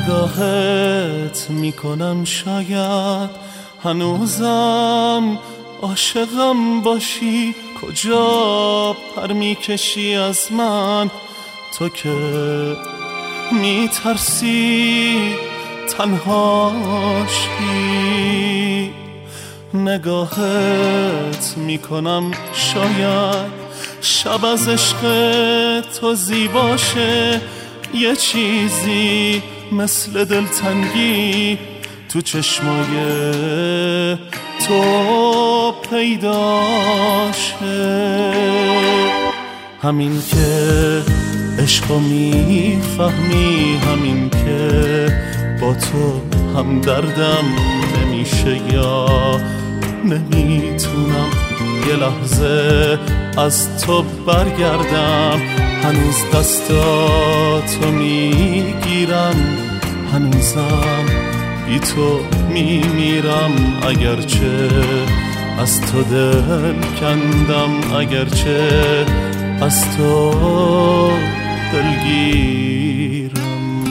نگاهت میکنم شاید هنوزم عاشقم باشی. کجا پر میکشی از من تو که میترسی تنهاشی؟ نگاهت میکنم شاید شب از عشق تو زیباشه، یه چیزی مثل دلتنگی تو چشمای تو پیداشه. همین که عشقو میفهمی، همین که با تو هم دردم نمیشه یا نمیتونم یه لحظه از تو برگردم. هنوز دستاتو میگیرم، هنوزم بی تو میمیرم. اگرچه از تو دل کندم، اگرچه از تو دلگیرم.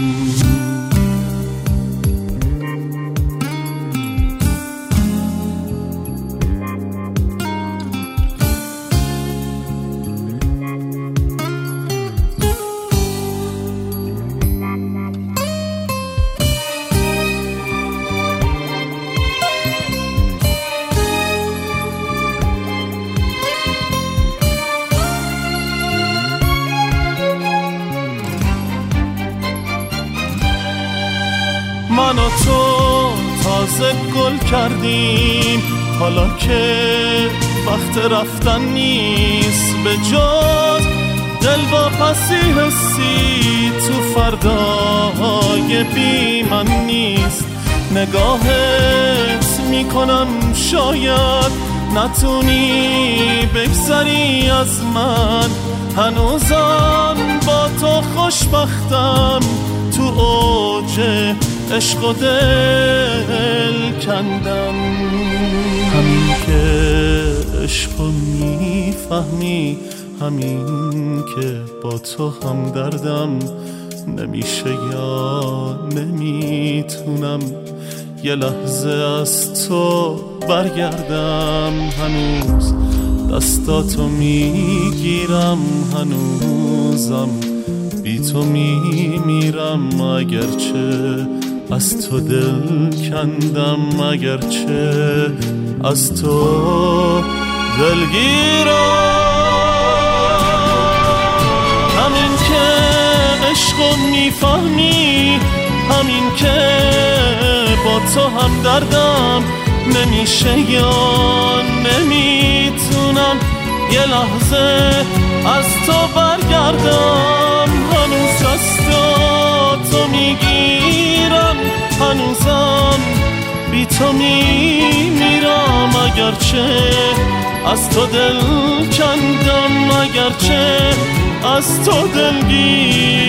من و تو تازه گل کردیم، حالا که وقت رفتن نیست. به جز دلواپسی حسی تو فردای بی من نیست. نگاهت میکنم شاید نتونی بگذری از من، هنوزم با تو خوشبختم. تو اوج عشق و دل کندم. همین که عشقو میفهمی، همین که با تو هم دردم نمیشه یا نمیتونم یه لحظه از تو برگردم. هنوز دستاتو میگیرم، هنوزم بی تو میمیرم. اگرچه از تو دل کندم، اگرچه از تو دلگیرم. همین که عشقو میفهمی، همین که با تو هم دردم نمیشه یا نمیتونم یه لحظه از تو برگردم. هنوز دستاتو میگیرم، هنوزم بی تو میمیرم. اگرچه از تو دل کندم، اگرچه از تو دلگیرم.